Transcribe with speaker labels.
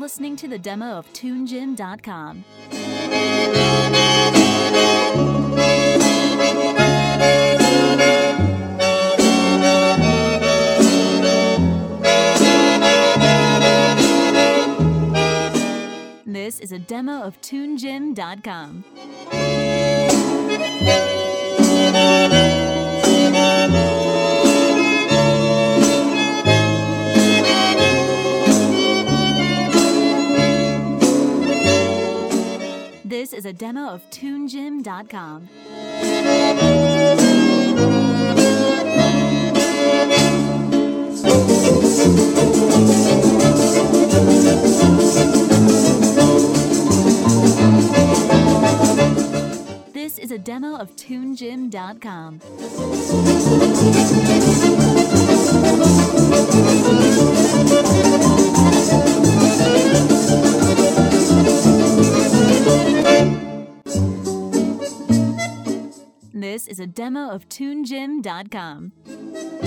Speaker 1: listening to the demo of TuneGym.com. This is a demo of TuneGym.com. This is a demo of TuneGym.com. This is a demo of TuneGym.com. This is a demo of TuneGym.com.